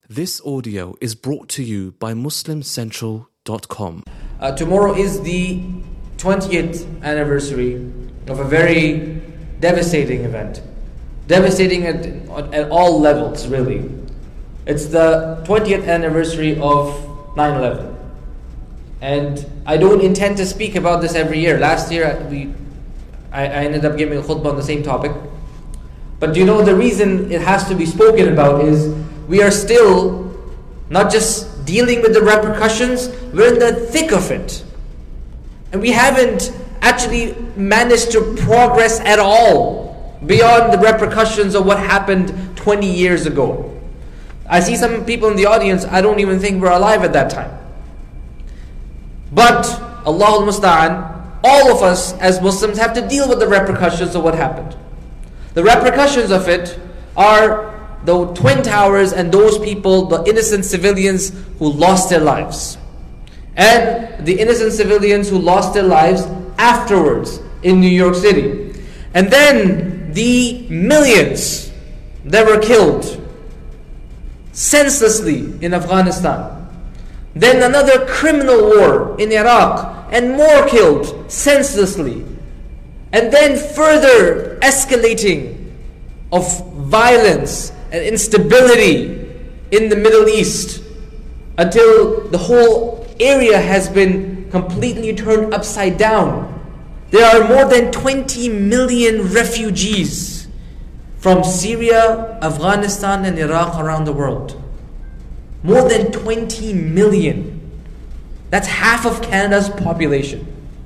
This audio is brought to you by MuslimCentral.com. Tomorrow is the 20th anniversary of a very devastating event. Devastating at all levels, really. It's the 20th anniversary of 9/11. And I don't intend to speak about this every year. Last year, I ended up giving a khutbah on the same topic. But do you know the reason it has to be spoken about is we are still not just dealing with the repercussions, we're in the thick of it. And we haven't actually managed to progress at all beyond the repercussions of what happened 20 years ago. I see some people in the audience, I don't even think we're alive at that time. But, Allahul Musta'an, all of us as Muslims have to deal with the repercussions of what happened. The repercussions of it are the Twin Towers and those people, the innocent civilians who lost their lives. And the innocent civilians who lost their lives afterwards in New York City. And then the millions that were killed senselessly in Afghanistan. Then another criminal war in Iraq and more killed senselessly. And then further escalating of violence and instability in the Middle East until the whole area has been completely turned upside down. There are more than 20 million refugees from Syria, Afghanistan and Iraq around the world. More than 20 million. That's half of Canada's population.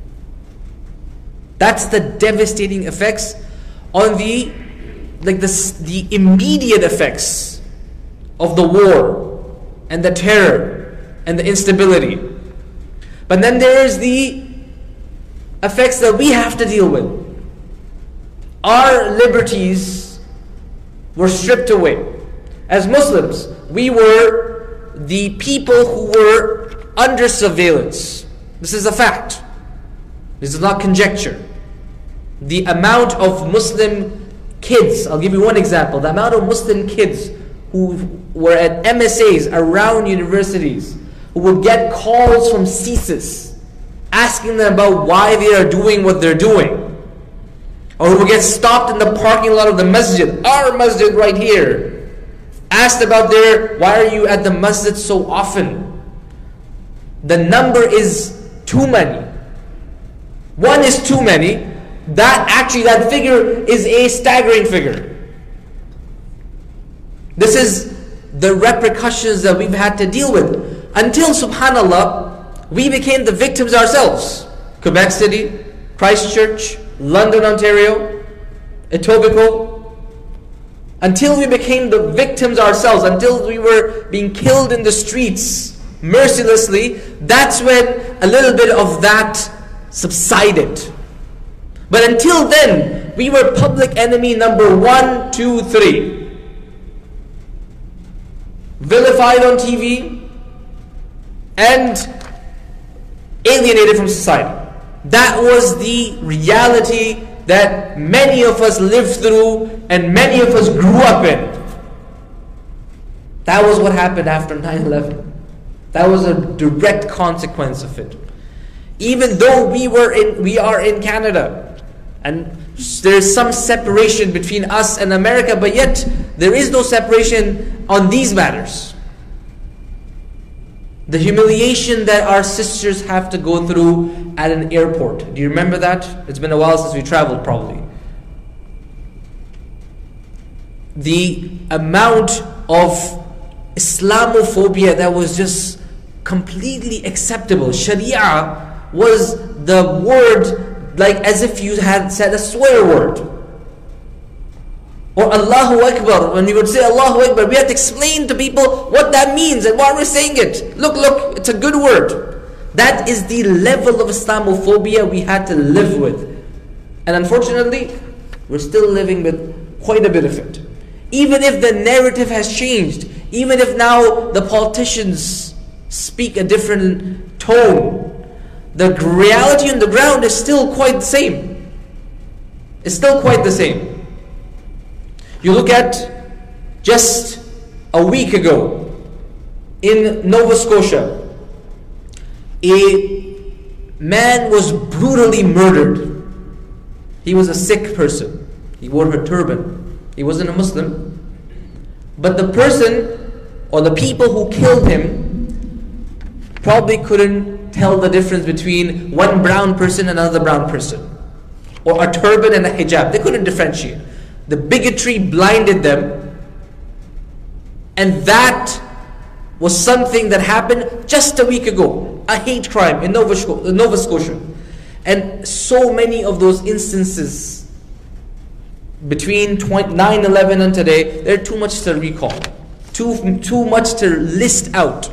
That's the devastating effects on the immediate effects of the war and the terror and the instability. But then there is the effects that we have to deal with. Our liberties were stripped away. As Muslims, we were the people who were under surveillance. This is a fact. This is not conjecture. The amount of Muslim kids, I'll give you one example, the amount of Muslim kids who were at MSAs around universities, who would get calls from CSIS asking them about why they are doing what they're doing, or who would get stopped in the parking lot of the masjid, our masjid right here, asked about why are you at the masjid so often? The number is too many. One is too many. That figure is a staggering figure. This is the repercussions that we've had to deal with. Until, subhanAllah, we became the victims ourselves. Quebec City, Christchurch, London, Ontario, Etobicoke. Until we became the victims ourselves, until we were being killed in the streets mercilessly, that's when a little bit of that subsided. But until then, we were public enemy number 1, 2, 3. Vilified on TV and alienated from society. That was the reality that many of us lived through and many of us grew up in. That was what happened after 9/11. That was a direct consequence of it. Even though we are in Canada, and there's some separation between us and America, but yet there is no separation on these matters. The humiliation that our sisters have to go through at an airport. Do you remember that? It's been a while since we traveled, probably. The amount of Islamophobia that was just completely acceptable. Sharia was the word like as if you had said a swear word. Or Allahu Akbar. When you would say Allahu Akbar, we had to explain to people what that means and why we're saying it. Look, it's a good word. That is the level of Islamophobia we had to live with. And unfortunately, we're still living with quite a bit of it. Even if the narrative has changed, even if now the politicians speak a different tone, the reality on the ground is still quite the same. It's still quite the same. You look at just a week ago, in Nova Scotia, a man was brutally murdered. He was a Sikh person. He wore a turban. He wasn't a Muslim. But the person or the people who killed him probably couldn't tell the difference between one brown person and another brown person, or a turban and a hijab. They couldn't differentiate. The bigotry blinded them, and that was something that happened just a week ago. A hate crime in Nova Scotia. And so many of those instances between 9/11 and today, they're too much to recall, too much to list out.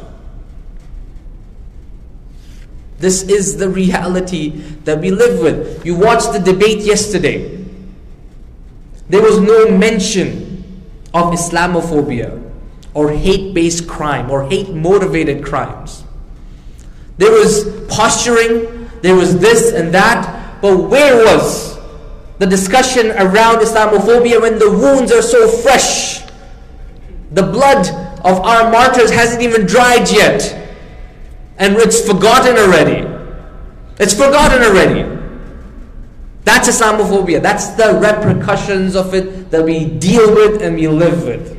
This is the reality that we live with. You watched the debate yesterday. There was no mention of Islamophobia or hate-based crime or hate-motivated crimes. There was posturing, there was this and that, but where was the discussion around Islamophobia when the wounds are so fresh? The blood of our martyrs hasn't even dried yet, and it's forgotten already. It's forgotten already. That's Islamophobia. That's the repercussions of it that we deal with and we live with.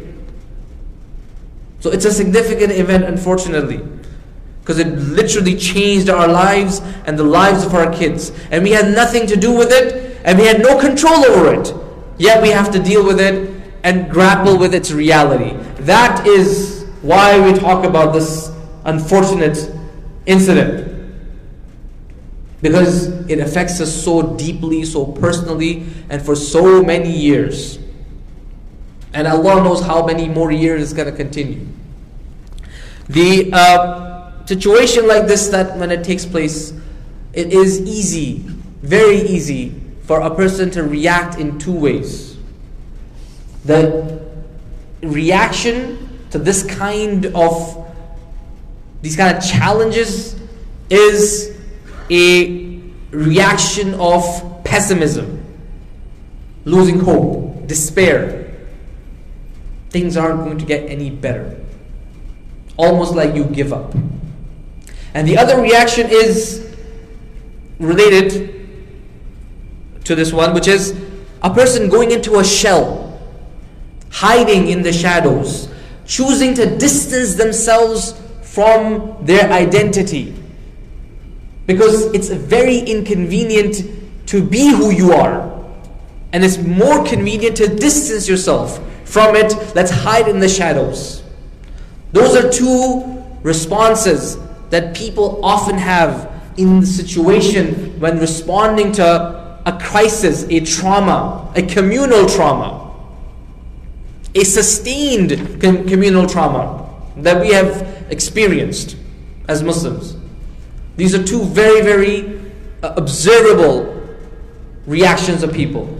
So it's a significant event, unfortunately, because it literally changed our lives and the lives of our kids. And we had nothing to do with it, and we had no control over it. Yet we have to deal with it and grapple with its reality. That is why we talk about this unfortunate incident. Because it affects us so deeply, so personally, and for so many years. And Allah knows how many more years it's going to continue. The situation like this, that when it takes place, it is easy, very easy, for a person to react in two ways. The reaction to these kind of challenges is a reaction of pessimism, losing hope, despair. Things aren't going to get any better. Almost like you give up. And the other reaction is related to this one, which is a person going into a shell, hiding in the shadows, choosing to distance themselves from their identity. Because it's very inconvenient to be who you are. And it's more convenient to distance yourself from it. Let's hide in the shadows. Those are two responses that people often have in the situation when responding to a crisis, a trauma, a communal trauma, a sustained communal trauma that we have experienced as Muslims. These are two very, very observable reactions of people.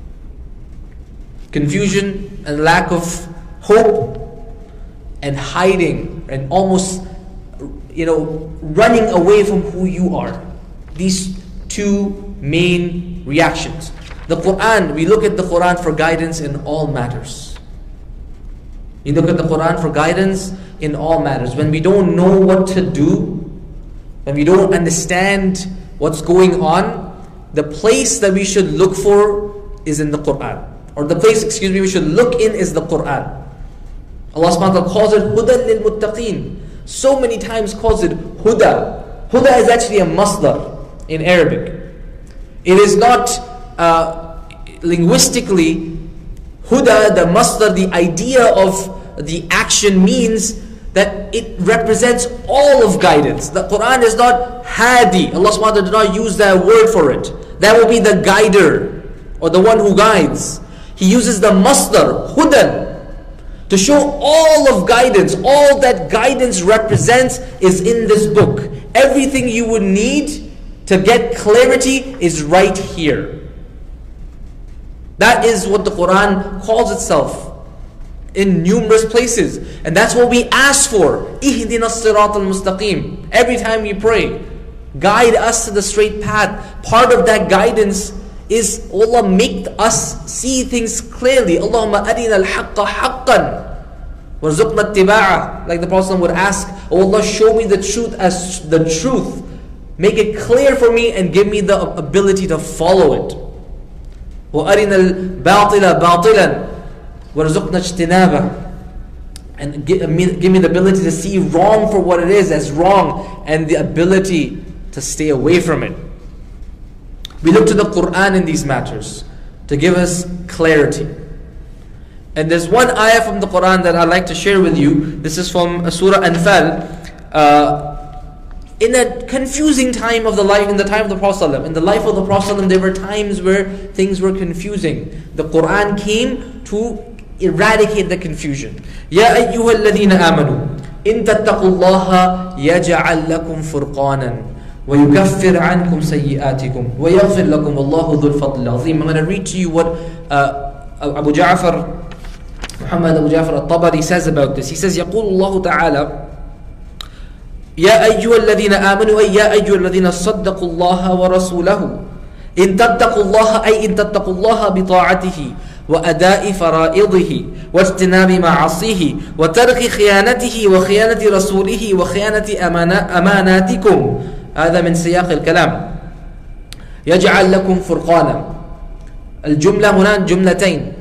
Confusion and lack of hope, and hiding and almost, running away from who you are. These two main reactions. The Quran, we look at the Quran for guidance in all matters. You look at the Quran for guidance in all matters. When we don't know what to do, when we don't understand what's going on, the place that we should look for is in the Quran. Or the place, we should look in is the Quran. Allah subhanahu wa ta'ala calls it Hudan lil Muttaqeen. So many times calls it Huda. Huda is actually a masdar in Arabic. It is not linguistically Huda, the masdar, the idea of the action means that it represents all of guidance. The Quran is not Hadi. Allah subhanahu wa ta'ala did not use that word for it. That will be the guider or the one who guides. He uses the masdar, Hudan, to show all of guidance. All that guidance represents is in this book. Everything you would need to get clarity is right here. That is what the Quran calls itself in numerous places. And that's what we ask for. Ihdina as-sirat al-mustaqim. Every time we pray, guide us to the straight path. Part of that guidance is Allah make us see things clearly. Allahumma arina al-haqqa haqqan وَرْزُقْنَا اتِّبَاعَهُ. Like the Prophet would ask, oh Allah, show me the truth as the truth. Make it clear for me and give me the ability to follow it. وَأَرِنَا الْبَاطِلَ بَاطِلًا وَرْزُقْنَا اجْتِنَابَهُ. And give me the ability to see wrong for what it is as wrong, and the ability to stay away from it. We look to the Quran in these matters to give us clarity. And there's one ayah from the Quran that I'd like to share with you. This is from Surah Anfal. In a confusing time of the life, in the time of the Prophet ﷺ, in the life of the Prophet ﷺ, there were times where things were confusing. The Quran came to eradicate the confusion. Ya ayyuha alladhina amanu, in tattaqullaha yaj'al lakum furqanan wa yukaffir ankum sayyi'atikum wa yaghfir lakum wallahu dhul fadl azim. I'm going to read to you what Abu Ja'far, Muhammad Abu Ja'far al-Tabari says about this. He says, يقول الله تعالى يا أيها الذين آمنوا أي يا أيها الذين صدقوا الله ورسوله إن تتقوا الله أي إن تتقوا الله بطاعته وأداء فرائضه واجتناب معاصيه وترك خيانته وخيانة رسوله وخيانة أماناتكم. هذا من سياق الكلام. يجعل لكم فرقانا. الجملة هنا جملتين.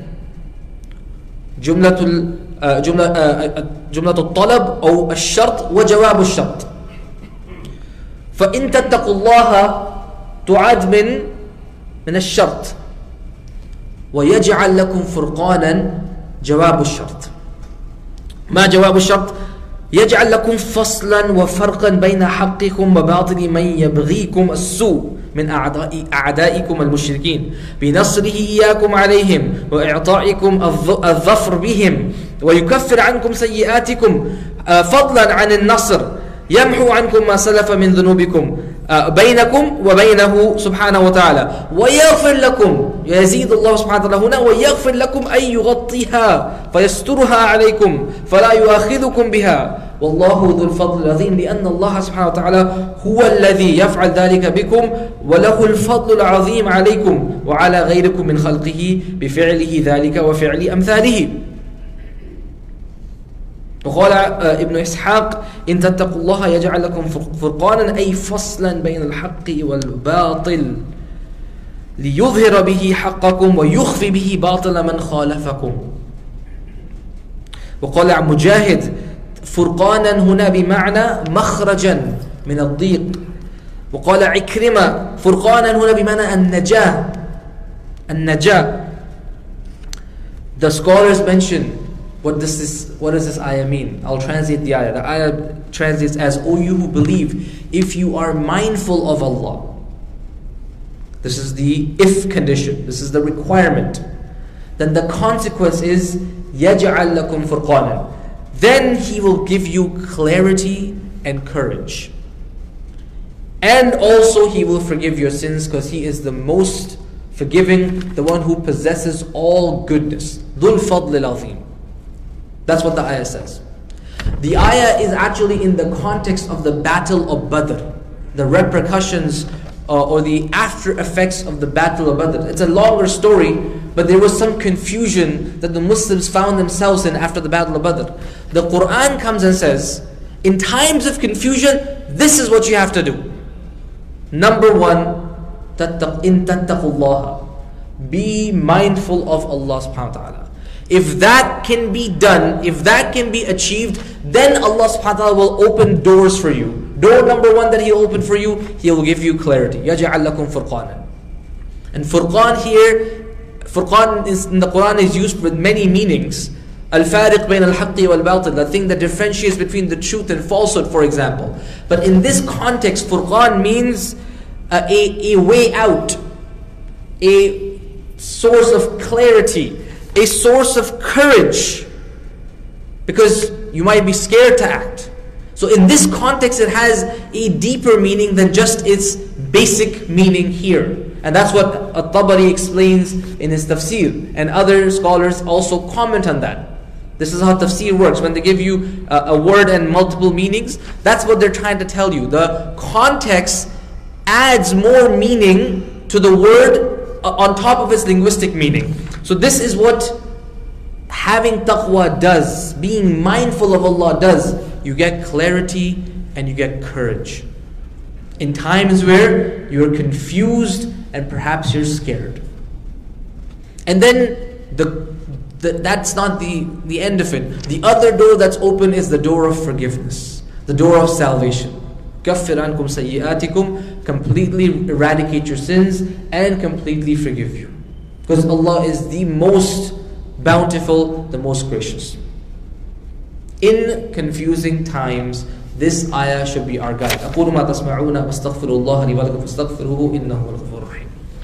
جملة الطلب أو الشرط وجواب الشرط. فإن تتقوا الله تعد من الشرط، ويجعل لكم فرقانا جواب الشرط. ما جواب الشرط؟ يجعل لكم فصلا وفرقا بين حقكم وباطل من يبغيكم السوء من أعدائكم المشركين بنصره إياكم عليهم وإعطائكم الظفر بهم ويكفر عنكم سيئاتكم فضلا عن النصر يمحو عنكم ما سلف من ذنوبكم بينكم وبينه سبحانه وتعالى ويغفر لكم. يزيد الله سبحانه وتعالى هنا ويغفر لكم أي يغطيها فيسترها عليكم فلا يؤاخذكم بها والله ذو الفضل العظيم. لأن الله سبحانه وتعالى هو الذي يفعل ذلك بكم وله الفضل العظيم عليكم وعلى غيركم من خلقه بفعله ذلك وفعل أمثاله. وقال ابن إسحاق إن تتقوا الله يجعل لكم فرقانا أي فصلا بين الحق والباطل ليظهر به حقكم ويخفي به باطل من خالفكم. وقال مجاهد فرقانا هنا بمعنى مخرجا من الضيق. وقال عكرمة فرقانا هنا بمعنى النجاة. The scholars mention what does this ayah mean? I'll translate the ayah. The ayah translates as, O you who believe, if you are mindful of Allah. This is the if condition. This is the requirement. Then the consequence is يَجْعَلْ لَكُمْ فُرْقَانًا. Then He will give you clarity and courage. And also He will forgive your sins because He is the most forgiving, the one who possesses all goodness. ذُو الْفَضْلِ الْعَظِيمِ. That's what the ayah says. The ayah is actually in the context of the battle of Badr, the repercussions or the after effects of the battle of Badr. It's a longer story, but there was some confusion that the Muslims found themselves in after the battle of Badr. The Quran comes and says, in times of confusion, this is what you have to do. Number one, in tattaqullah, be mindful of Allah subhanahu wa ta'ala. If that can be done, if that can be achieved, then Allah subhanahu wa ta'ala will open doors for you. Door number one that He'll open for you, He will give you clarity. يَجْعَلْ لَكُمْ فُرْقَانًا. And furqan here, furqan is, in the Quran is used with many meanings. Al-fariq bayn al-haqqi wal-batil, the thing that differentiates between the truth and falsehood, for example. But in this context, furqan means a way out, a source of clarity, a source of courage, because you might be scared to act. So in this context, it has a deeper meaning than just its basic meaning here. And that's what At-Tabari explains in his tafsir. And other scholars also comment on that. This is how tafsir works. When they give you a word and multiple meanings, that's what they're trying to tell you. The context adds more meaning to the word on top of its linguistic meaning. So this is what having taqwa does, being mindful of Allah does, you get clarity and you get courage. In times where you're confused and perhaps you're scared. And then that's not the end of it. The other door that's open is the door of forgiveness, the door of salvation. كَفِّرْ عَنْكُمْ سَيِّئَاتِكُمْ, completely eradicate your sins and completely forgive you. Because Allah is the most bountiful, the most gracious. In confusing times, this ayah should be our guide. أقول ما تسمعون واستغفر الله لي ولكم فاستغفروه إنه هو الغفور الرحيم.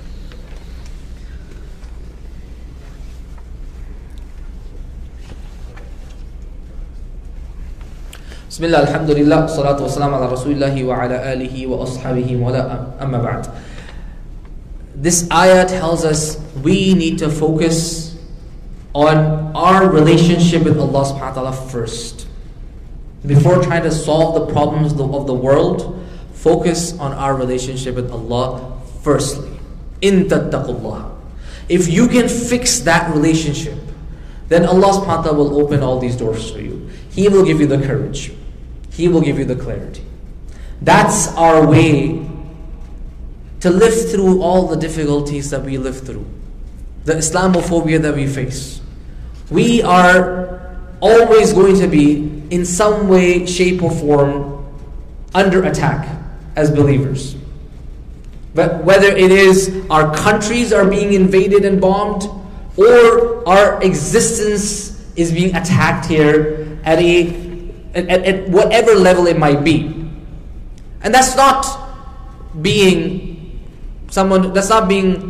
Bismillah, alhamdulillah, salatu wa salam ala rasulillahi wa ala alihi wa ashabihi wa la amma ba'd. This ayah tells us we need to focus on our relationship with Allah subhanahu wa ta'ala first. Before trying to solve the problems of the world, focus on our relationship with Allah firstly. In tattaqullah. If you can fix that relationship, then Allah subhanahu wa ta'ala will open all these doors for you. He will give you the courage. He will give you the clarity. That's our way to live through all the difficulties that we live through. The Islamophobia that we face. We are always going to be, in some way, shape or form, under attack as believers. But whether it is our countries are being invaded and bombed, or our existence is being attacked here at whatever level it might be. And that's not being someone, that's not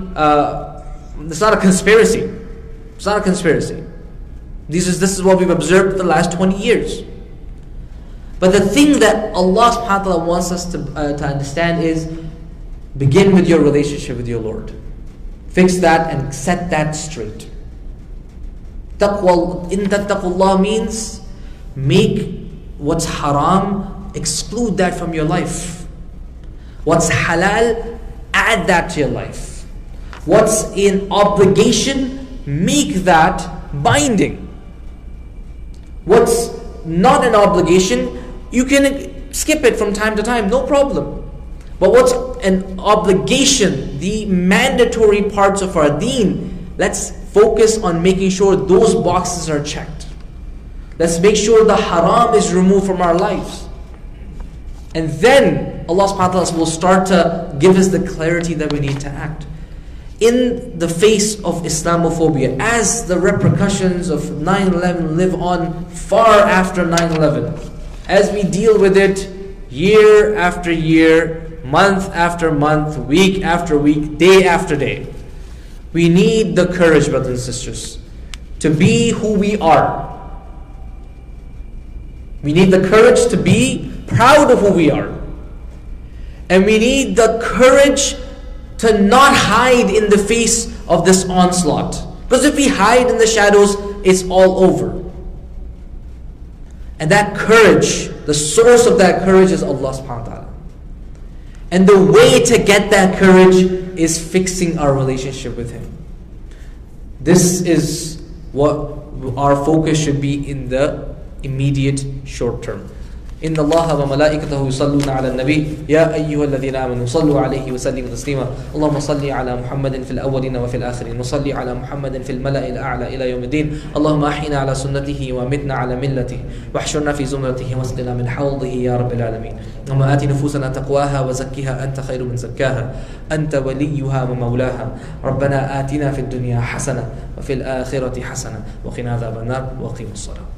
a conspiracy. It's not a conspiracy. This is what we've observed the last 20 years. But the thing that Allah subhanahu wa ta'ala wants us to understand is, begin with your relationship with your Lord. Fix that and set that straight. Taqwa, in tattaqullah means make what's haram, exclude that from your life. What's halal, add that to your life. What's in obligation, make that binding. What's not an obligation, you can skip it from time to time, no problem. But what's an obligation, the mandatory parts of our deen, let's focus on making sure those boxes are checked. Let's make sure the haram is removed from our lives. And then Allah subhanahu wa ta'ala will start to give us the clarity that we need to act. In the face of Islamophobia, as the repercussions of 9/11 live on far after 9/11, as we deal with it year after year, month after month, week after week, day after day, we need the courage, brothers and sisters, to be who we are. We need the courage to be proud of who we are. And we need the courage to not hide in the face of this onslaught. Because if we hide in the shadows, it's all over. And that courage, the source of that courage is Allah subhanahu wa ta'ala. And the way to get that courage is fixing our relationship with Him. This is what our focus should be in the immediate short term. إن الله وملائكته يصلون على النبي يا أيها الذين آمنوا صلوا عليه وسلموا تسليما اللهم صل على محمد في الأولين وفي الآخرين وصل على محمد في الملأ الأعلى إلى يوم الدين اللهم أحينا على سنته ومتنا على ملته واحشرنا في زمرته واسقنا من حوضه يا رب العالمين اللهم آت نفوسنا تقواها وزكها أنت خير من زكاها أنت وليها ومولاها ربنا آتنا في الدنيا حسنة وفي الآخرة حسنة وقنا عذاب النار وقنا الصلاة.